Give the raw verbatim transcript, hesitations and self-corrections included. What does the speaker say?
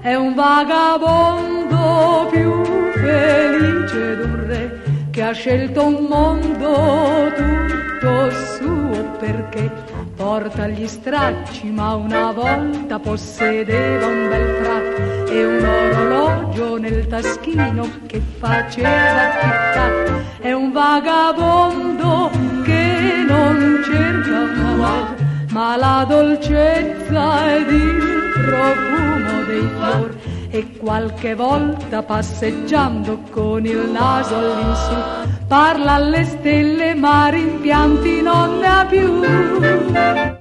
è un vagabondo più felice d'un re che ha scelto un mondo tutto suo, perché porta gli stracci ma una volta possedeva un bel frac e un orologio nel taschino che faceva tic-tac. È un vagabondo che non cerca un'amor ma la dolcezza ed il profumo dei fiori, e qualche volta passeggiando con il naso all'insù parla alle stelle ma rimpianti non ne ha più.